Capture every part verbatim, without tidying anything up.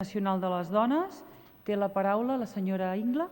Nacional de les Dones. Té la paraula la senyora Ingla.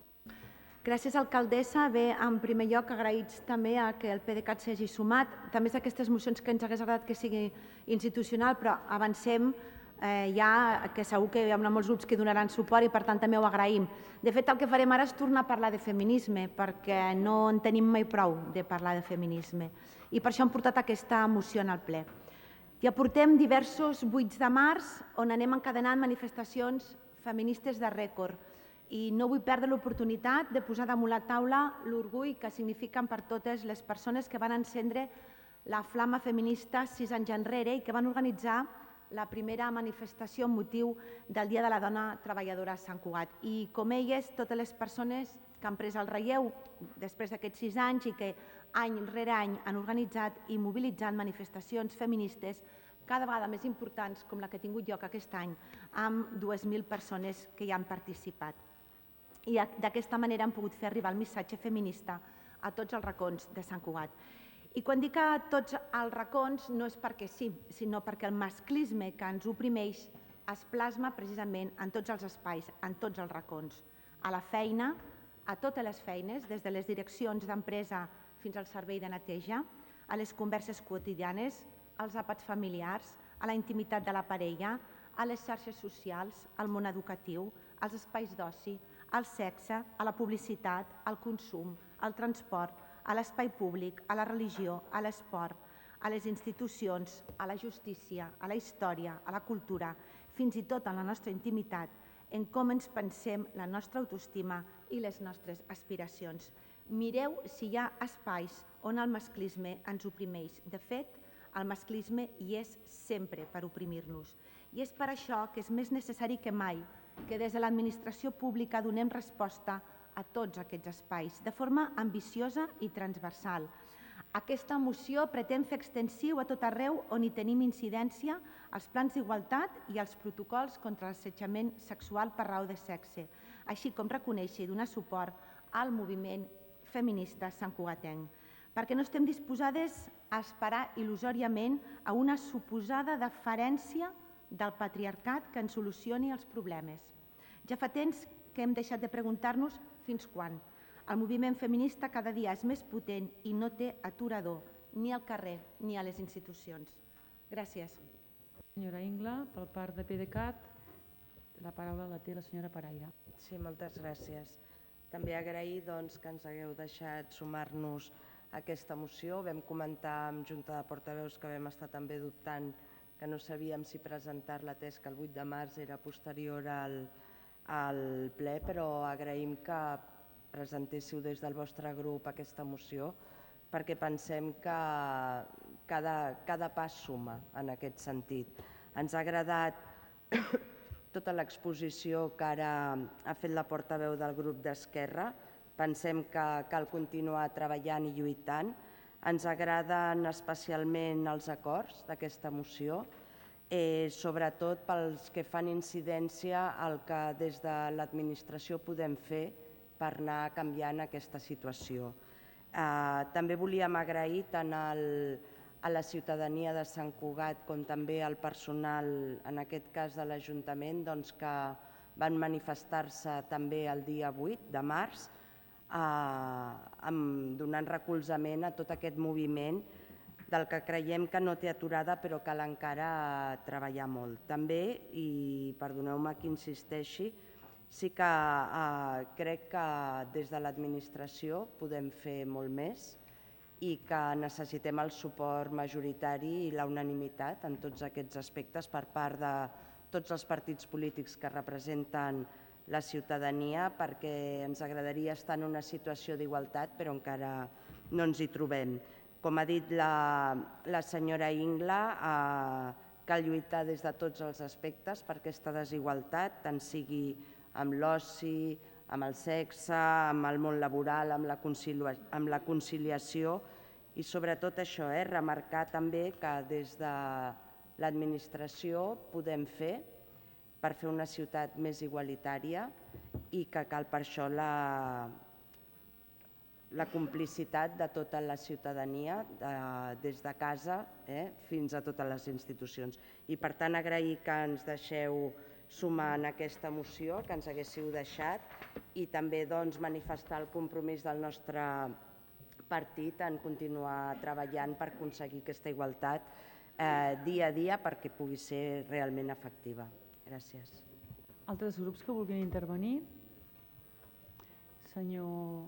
Gràcies, alcaldessa. Bé, en primer lloc, agraïts també a que el PDeCAT s'hagi sumat. També és d'aquestes mocions que ens hagués agradat que sigui institucional, però avancem eh, ja que segur que hi haurà molts grups que donaran suport i per tant també ho agraïm. De fet, el que farem ara és tornar a parlar de feminisme, perquè no en tenim mai prou de parlar de feminisme. I per això hem portat aquesta moció al ple. Ja portem diversos vuits de març on anem encadenant manifestacions feministes de rècord i no vull perdre l'oportunitat de posar damunt la taula l'orgull que signifiquen per totes les persones que van encendre la flama feminista sis anys enrere i que van organitzar la primera manifestació amb motiu del Dia de la Dona Treballadora a Sant Cugat. I com elles, totes les persones que han pres el relleu després d'aquests sis anys i que any rere any han organitzat i mobilitzat manifestacions feministes cada vegada més importants com la que ha tingut lloc aquest any amb dues mil persones que hi han participat. I d'aquesta manera hem pogut fer arribar el missatge feminista a tots els racons de Sant Cugat. I quan dic a tots els racons no és perquè sí, sinó perquè el masclisme que ens oprimeix es plasma precisament en tots els espais, en tots els racons. A la feina, a totes les feines, des de les direccions d'empresa fins al servei de neteja, a les converses quotidianes, als àpats familiars, a la intimitat de la parella, a les xarxes socials, al món educatiu, als espais d'oci, al sexe, a la publicitat, al consum, al transport, a l'espai públic, a la religió, a l'esport, a les institucions, a la justícia, a la història, a la cultura, fins i tot en la nostra intimitat, en com ens pensem la nostra autoestima i les nostres aspiracions. Mireu si hi ha espais on el masclisme ens oprimeix. De fet, el masclisme hi és sempre per oprimir-nos. I és per això que és més necessari que mai que des de l'administració pública donem resposta a tots aquests espais, de forma ambiciosa i transversal. Aquesta moció pretén fer extensiu a tot arreu on hi tenim incidència els plans d'igualtat i els protocols contra l'assetjament sexual per raó de sexe, així com reconèixer i donar suport al moviment feminista santcugatenc, perquè no estem disposades a esperar il·lusòriament a una suposada deferència del patriarcat que ens solucioni els problemes. Ja fa temps que hem deixat de preguntar-nos fins quan. El moviment feminista cada dia és més potent i no té aturador ni al carrer ni a les institucions. Gràcies. Senyora Ingla, per part de PDeCAT, la paraula la té la senyora Paraire. Sí, moltes gràcies. També agrair doncs, que ens hagueu deixat sumar-nos a aquesta moció. Vam comentar amb Junta de Portaveus que vam estar també dubtant que no sabíem si presentar-la atès que el vuit de març era posterior al, al ple, però agraïm que presentéssiu des del vostre grup aquesta moció perquè pensem que cada, cada pas suma en aquest sentit. Ens ha agradat tota l'exposició que ara ha fet la portaveu del grup d'Esquerra. Pensem que cal continuar treballant i lluitant. Ens agraden especialment els acords d'aquesta moció, eh, sobretot pels que fan incidència al que des de l'administració podem fer per anar canviant aquesta situació. Eh, també volíem agrair tant al, a la ciutadania de Sant Cugat com també al personal, en aquest cas de l'Ajuntament, doncs, que van manifestar-se també el dia vuit de març, Eh, donant recolzament a tot aquest moviment del que creiem que no té aturada però cal encara treballar molt. També, i perdoneu-me que insisteixi, sí que eh, crec que des de l'administració podem fer molt més i que necessitem el suport majoritari i la unanimitat en tots aquests aspectes per part de tots els partits polítics que representen la ciutadania, perquè ens agradaria estar en una situació d'igualtat però encara no ens hi trobem. Com ha dit la, la senyora Ingla, eh, cal lluitar des de tots els aspectes per aquesta desigualtat, tant sigui amb l'oci, amb el sexe, amb el món laboral, amb la, concilia, amb la conciliació i sobretot això, eh, remarcar també que des de l'administració podem fer per fer una ciutat més igualitària i que cal per això la, la complicitat de tota la ciutadania, de, des de casa eh, fins a totes les institucions. I per tant agrair que ens deixeu sumar en aquesta moció, que ens haguéssiu deixat, i també doncs, manifestar el compromís del nostre partit en continuar treballant per aconseguir aquesta igualtat eh, dia a dia perquè pugui ser realment efectiva. Gràcies. Altres grups que vulguin intervenir? Senyor...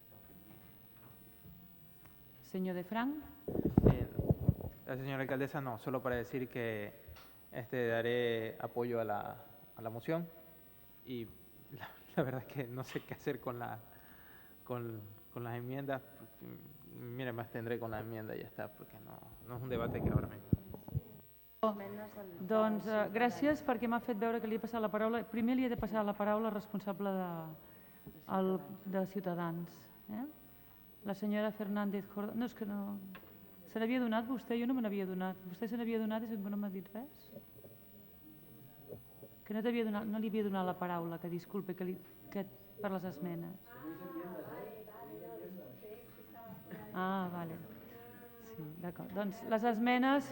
Señor de Frank. Eh, la señora alcaldesa, no, solo para decir que este, daré apoyo a la, a la moción y la, la verdad es que no sé qué hacer con, la, con, con las enmiendas. Mire, me abstendré con la enmienda y ya está, porque no, no es un debate que ahora mismo. Doncs eh, gràcies perquè m'ha fet veure que li he passat la paraula. Primer li he de passar la paraula al responsable de, el, de Ciutadans. Eh? La senyora Fernández Jordán. No, és que no... Se n'havia donat vostè? Jo no me n'havia donat. Vostè se n'havia donat i no m'ha dit res? Que no, donat, no li havia donat la paraula, que disculpe, que, li, que per les esmenes. Ah, vale. Sí, d'acord. Doncs les esmenes...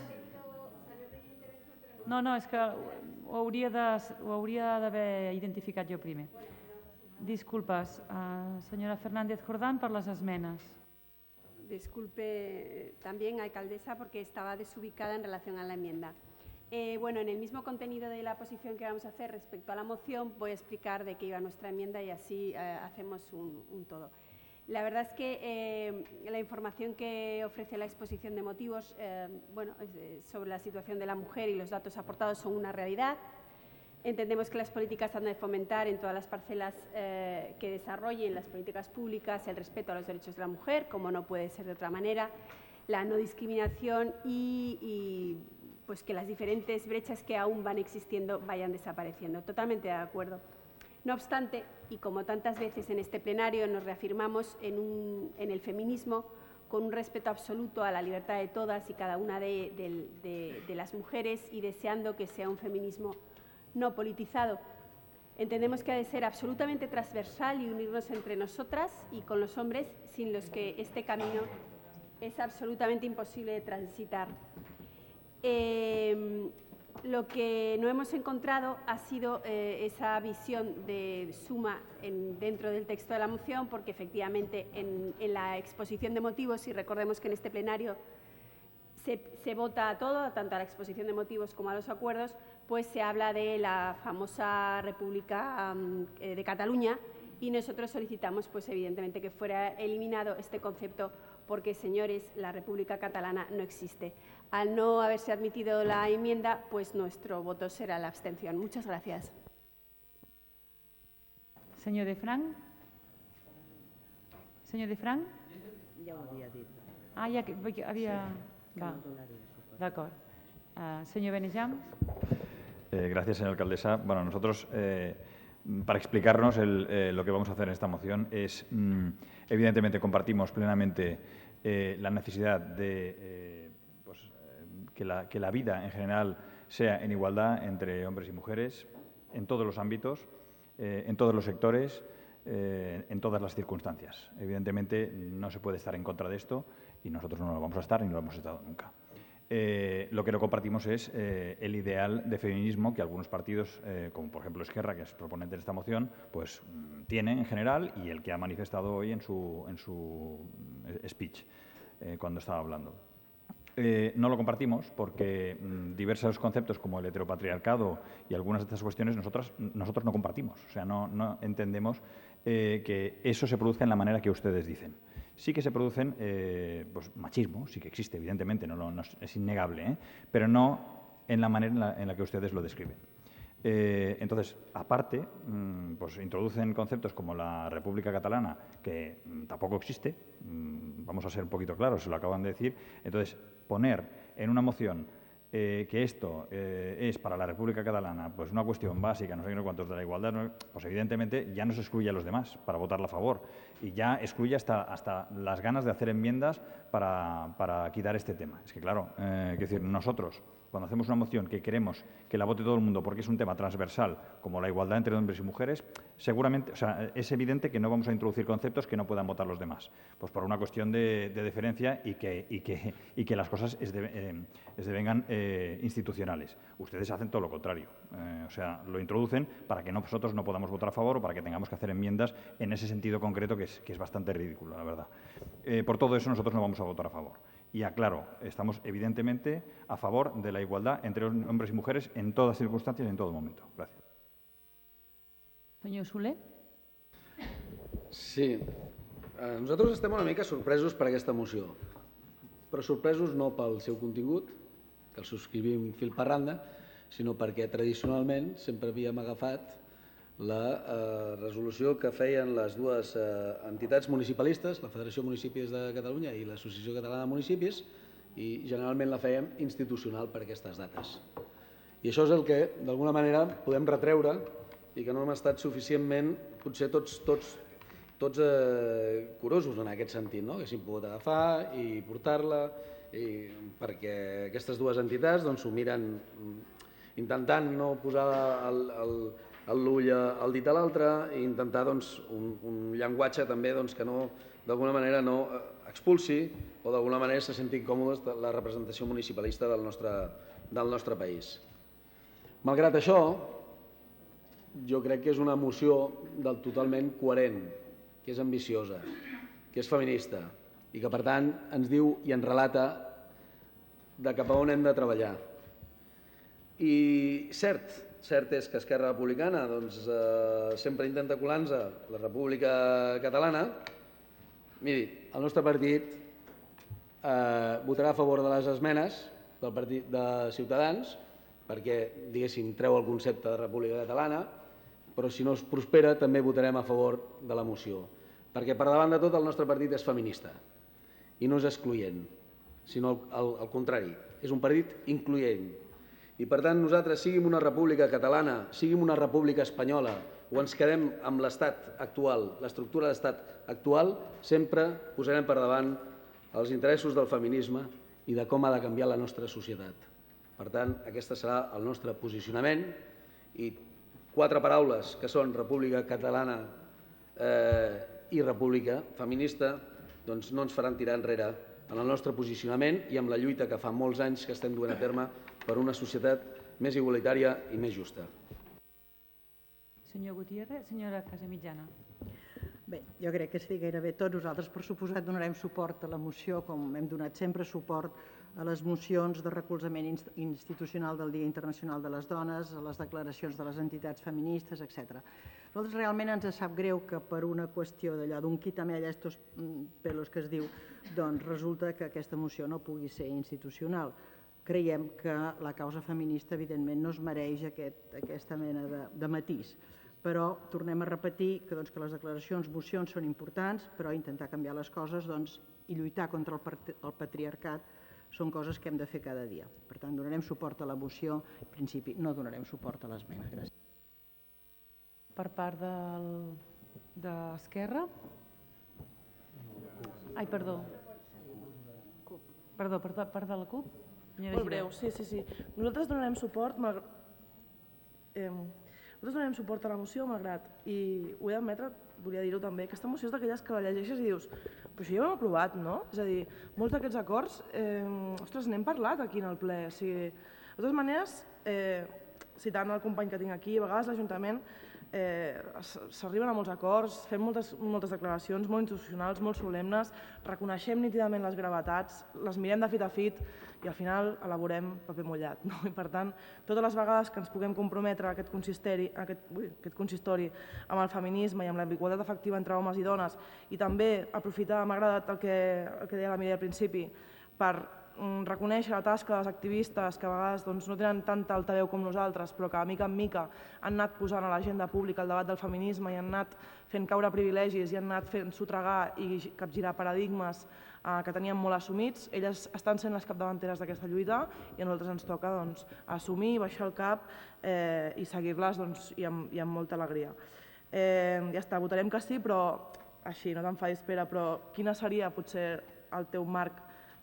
No, no, és que ho hauria d'haver identificat jo primer. Disculpes, uh, senyora Fernández Jordán, per les esmenes. Disculpe también, alcaldesa, porque estaba desubicada en relación a la enmienda. Eh, bueno, en el mismo contenido de la posición que vamos a hacer respecto a la moción, voy a explicar de qué iba nuestra enmienda y así eh, hacemos un, un todo. La verdad es que eh, la información que ofrece la exposición de motivos eh, bueno, sobre la situación de la mujer y los datos aportados son una realidad. Entendemos que las políticas han de fomentar en todas las parcelas eh, que desarrollen las políticas públicas el respeto a los derechos de la mujer, como no puede ser de otra manera, la no discriminación y, y pues que las diferentes brechas que aún van existiendo vayan desapareciendo. Totalmente de acuerdo. No obstante, y como tantas veces en este plenario, nos reafirmamos en, un, en el feminismo con un respeto absoluto a la libertad de todas y cada una de, de, de, de las mujeres y deseando que sea un feminismo no politizado. Entendemos que ha de ser absolutamente transversal y unirnos entre nosotras y con los hombres, sin los que este camino es absolutamente imposible de transitar. Eh, Lo que no hemos encontrado ha sido eh, esa visión de suma en, dentro del texto de la moción, porque efectivamente en, en la exposición de motivos, y recordemos que en este plenario se, se vota a todo, tanto a la exposición de motivos como a los acuerdos, pues se habla de la famosa República um, de Cataluña y nosotros solicitamos, pues evidentemente, que fuera eliminado este concepto porque, señores, la República Catalana no existe. Al no haberse admitido la enmienda, pues nuestro voto será la abstención. Muchas gracias. Señor de Frank. Señor de Frank. Ja ho havia dit. Ah, ja que havia... Sí, Va. D'acord. Uh, señor Benejam. Eh, gracias, señora alcaldesa. Bueno, nosotros, eh, para explicarnos el, eh, lo que vamos a hacer en esta moción es, mm, evidentemente, compartimos plenamente eh, la necesidad de eh, pues, eh, que, la, que la vida en general sea en igualdad entre hombres y mujeres, en todos los ámbitos, eh, en todos los sectores, eh, en todas las circunstancias. Evidentemente, no se puede estar en contra de esto y nosotros no lo vamos a estar ni lo hemos estado nunca. Eh, lo que no compartimos es eh, el ideal de feminismo que algunos partidos, eh, como por ejemplo Esquerra, que es proponente de esta moción, pues mm, tiene en general y el que ha manifestado hoy en su, en su speech, eh, cuando estaba hablando. Eh, no lo compartimos porque mmm, diversos conceptos como el heteropatriarcado y algunas de estas cuestiones nosotros, nosotros no compartimos. O sea, no, no entendemos eh, que eso se produzca en la manera que ustedes dicen. Sí que se producen eh, pues, machismo, sí que existe, evidentemente, no, no, es innegable, ¿eh? Pero no en la manera en la, en la que ustedes lo describen. Eh, entonces, aparte, mmm, pues introducen conceptos como la República Catalana, que mmm, tampoco existe, mmm, vamos a ser un poquito claros, se lo acaban de decir. Entonces, poner en una moción eh, que esto eh, es para la República Catalana pues una cuestión básica, no sé qué cuántos de la igualdad, no, pues evidentemente ya no se excluye a los demás para votarla a favor y ya excluye hasta, hasta las ganas de hacer enmiendas para, para quitar este tema. Es que claro, eh, es decir, nosotros cuando hacemos una moción que queremos que la vote todo el mundo porque es un tema transversal, como la igualdad entre hombres y mujeres, seguramente, o sea, es evidente que no vamos a introducir conceptos que no puedan votar los demás, pues por una cuestión de, de deferencia y que, y, que, y que las cosas es de, eh, es devengan eh, institucionales. Ustedes hacen todo lo contrario, eh, o sea, lo introducen para que nosotros no podamos votar a favor o para que tengamos que hacer enmiendas en ese sentido concreto que es, que es bastante ridículo, la verdad. Eh, por todo eso nosotros no vamos a votar a favor. Y aclaro, estamos evidentemente a favor de la igualdad entre hombres y mujeres en todas circunstancias y en todo momento. Gracias. Senyor Soler. Sí. Nosaltres estem una mica sorpresos per aquesta moció, però sorpresos no pel seu contingut, que el subscrivim fil per randa, sinó perquè tradicionalment sempre havíem agafat la eh, resolució que feien les dues eh, entitats municipalistes, la Federació de Municipis de Catalunya i l'Associació Catalana de Municipis, i generalment la fèiem institucional per aquestes dates. I això és el que, d'alguna manera, podem retreure i que no hem estat suficientment, potser tots, tots, tots eh, curosos en aquest sentit, no? Que s'hi pogut agafar i portar-la, i perquè aquestes dues entitats doncs, s'ho miren intentant no posar el, el l'ull al dit a l'altre i intentar doncs, un, un llenguatge també doncs, que no, d'alguna manera no expulsi o d'alguna manera se senti incòmodes de la representació municipalista del nostre, del nostre país. Malgrat això, jo crec que és una moció del totalment coherent, que és ambiciosa, que és feminista i que per tant ens diu i ens relata de cap a on hem de treballar. I cert, cert és que Esquerra Republicana doncs, eh, sempre intenta colar-nos la República Catalana. Miri, el nostre partit eh, votarà a favor de les esmenes del partit de Ciutadans perquè, diguéssim, treu el concepte de República Catalana, però si no es prospera també votarem a favor de la moció. Perquè per davant de tot el nostre partit és feminista i no és excloent, sinó al, al contrari, és un partit incloent. I per tant nosaltres, siguin una república catalana, siguin una república espanyola o ens quedem amb l'estat actual, l'estructura de l'estat actual, sempre posarem per davant els interessos del feminisme i de com ha de canviar la nostra societat. Per tant, aquest serà el nostre posicionament i quatre paraules que són república catalana eh, i república feminista doncs no ens faran tirar enrere en el nostre posicionament i amb la lluita que fa molts anys que estem duent a terme per una societat més igualitària i més justa. Senyor Gutiérrez, senyora Casamitjana. Bé, jo crec que sí, gairebé tots nosaltres, per suposat, donarem suport a la moció, com hem donat sempre suport a les mocions de recolzament institucional del Dia Internacional de les Dones, a les declaracions de les entitats feministes, etcètera. Nosaltres realment ens sap greu que per una qüestió d'allò d'un quitamella estos pelos que es diu, doncs resulta que aquesta moció no pugui ser institucional. Creiem que la causa feminista, evidentment, no es mereix aquest, aquesta mena de, de matís. Però tornem a repetir que, doncs, que les declaracions, mocions són importants, però intentar canviar les coses doncs, i lluitar contra el, el patriarcat són coses que hem de fer cada dia. Per tant, donarem suport a la moció, en principi no donarem suport a l'esmena. Gràcies. Per part del, d'Esquerra? Ai, perdó. Perdó, per part de la CUP? Molt breu, sí, sí, sí. Nosaltres donarem suport, malgrat... Eh, nosaltres donarem suport a la moció, malgrat, i ho he d'admetre, volia dir-ho també, aquesta moció és d'aquelles que la llegeixes i dius però això ja ho hem aprovat, no? És a dir, molts d'aquests acords, eh, ostres, n'hem parlat aquí en el ple. O sigui, de totes maneres, eh, citant el company que tinc aquí, a vegades l'Ajuntament eh, s'arriben a molts acords, fem moltes, moltes declaracions molt institucionals, molt solemnes, reconeixem nítidament les gravetats, les mirem de fit a fit i al final elaborem paper mullat. No? I per tant, totes les vegades que ens puguem comprometre a aquest consistori, a aquest, ui, aquest consistori amb el feminisme i amb la igualtat efectiva entre homes i dones i també aprofitar, m'ha agradat el que, el que deia la Mireia al principi, per reconèixer la tasca dels activistes que a vegades doncs, no tenen tanta altaveu com nosaltres, però que, mica en mica, han anat posant a l'agenda pública el debat del feminisme i han anat fent caure privilegis i han anat fent sotragar i capgirar paradigmes eh, que teníem molt assumits. Elles estan sent les capdavanteres d'aquesta lluita i a nosaltres ens toca doncs, assumir, baixar el cap eh, i seguir-les doncs, i, amb, i amb molta alegria. Eh, ja està, votarem que sí, però així, no t'enfadis, Pere, però quina seria potser el teu marc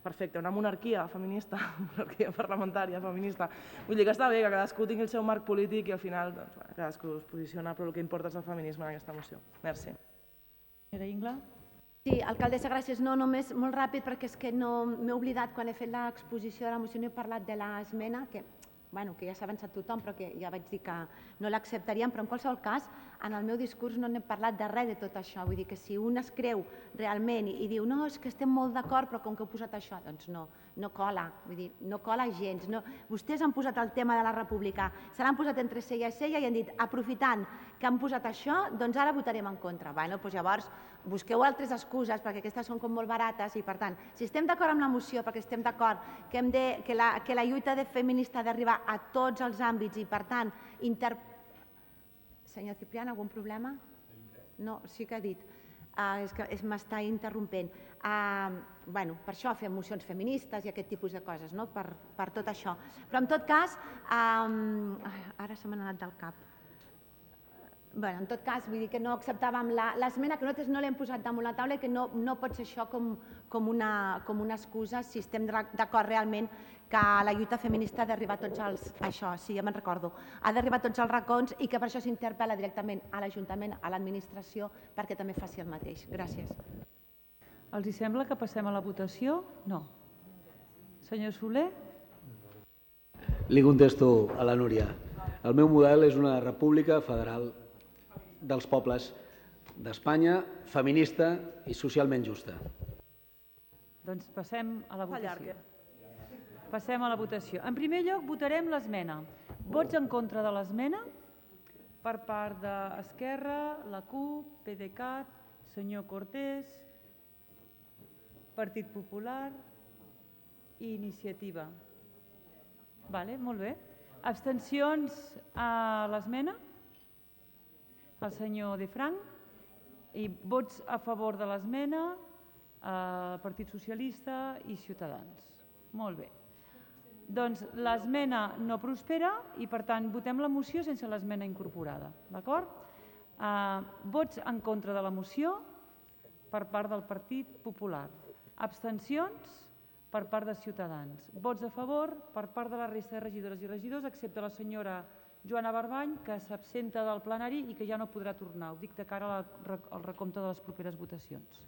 perfecte, una monarquia feminista, monarquia parlamentària feminista. Vull dir que està bé que cadascú tingui el seu marc polític i al final doncs, bueno, cadascú es posiciona, però el que importa és el feminisme en aquesta moció. Merci. Senyora Ingla? Sí, alcaldessa, gràcies. No, només molt ràpid, perquè és que no m'he oblidat, quan he fet l'exposició de la moció no he parlat de l'esmena, que, bueno, que ja s'ha avançat tothom, però que ja vaig dir que no l'acceptaríem, però en qualsevol cas, en el meu discurs no n'he parlat de res de tot això. Vull dir que si un es creu realment i, i diu no, és que estem molt d'acord, però com que heu posat això, doncs no, no cola, vull dir, no cola gens. No. Vostès han posat el tema de la república, se l'han posat entre cella i cella i han dit, aprofitant que han posat això, doncs ara votarem en contra. Bueno, doncs llavors, busqueu altres excuses, perquè aquestes són com molt barates i, per tant, si estem d'acord amb la moció, perquè estem d'acord que, hem de, que, la, que la lluita de feminista ha d'arribar a tots els àmbits i, per tant, inter... Senyor Ciprián, algun problema? No, sí que ha dit. Uh, és que m'està interrompent. Uh, bueno, per això fem mocions feministes i aquest tipus de coses, no? per, per tot això. Però en tot cas, um, ara se m'ha anat del cap. Bueno, en tot cas, vull dir que no acceptàvem l'esmena, que nosaltres no l'hem posat damunt la taula i que no, no pot ser això com, com, una, com una excusa si estem d'acord realment que la lluita feminista ha d'arribar a tots els... Això, sí, ja me'n recordo. Ha d'arribar a tots els racons i que per això s'interpel·la directament a l'Ajuntament, a l'administració, perquè també faci el mateix. Gràcies. Els hi sembla que passem a la votació? No. Senyor Soler? Li contesto a la Núria. El meu model és una república federal dels pobles d'Espanya, feminista i socialment justa. Doncs passem a la votació. Passem a la votació. En primer lloc, votarem l'esmena. Vots en contra de l'esmena per part d'Esquerra, la CUP, PDeCAT, senyor Cortés, Partit Popular i Iniciativa. Vale, molt bé. Abstencions a l'esmena? El senyor De Franc. I vots a favor de l'esmena al Partit Socialista i Ciutadans. Molt bé. Doncs l'esmena no prospera i, per tant, votem la moció sense l'esmena incorporada. D'acord? Uh, vots en contra de la moció per part del Partit Popular. Abstencions per part de Ciutadans. Vots a favor per part de la resta de regidores i regidors, excepte la senyora Joana Barbany, que s'absenta del plenari i que ja no podrà tornar. Ho dic de cara al recompte de les properes votacions.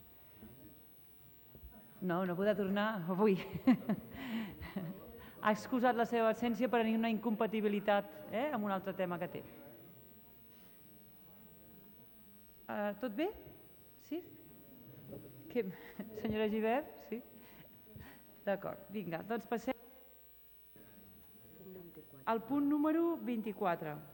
No, no podrà tornar avui. Ha excusat la seva absència per tenir una incompatibilitat eh, amb un altre tema que té. Uh, tot bé? Sí? Que... Senyora Gibert? Sí? D'acord, vinga, doncs passem al punt número vint-i-quatre.